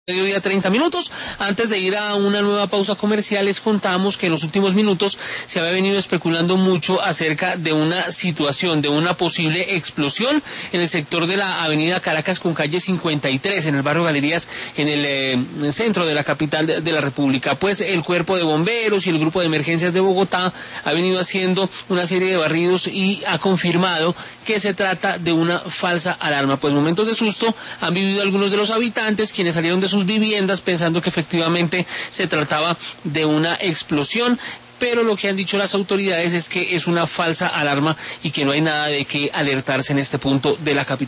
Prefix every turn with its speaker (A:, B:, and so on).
A: Mediodía 30 minutos. Antes de ir a una nueva pausa comercial, les contamos que en los últimos minutos se había venido especulando mucho acerca de una situación, de una posible explosión en el sector de la avenida Caracas con calle 53, en el barrio Galerías, en el centro de la capital de la República. Pues el Cuerpo de Bomberos y el Grupo de Emergencias de Bogotá ha venido haciendo una serie de barridos y ha confirmado que se trata de una falsa alarma. Pues momentos de susto han vivido algunos de los habitantes, quienes salieron de sus viviendas pensando que efectivamente se trataba de una explosión, pero lo que han dicho las autoridades es que es una falsa alarma y que no hay nada de qué alertarse en este punto de la capital.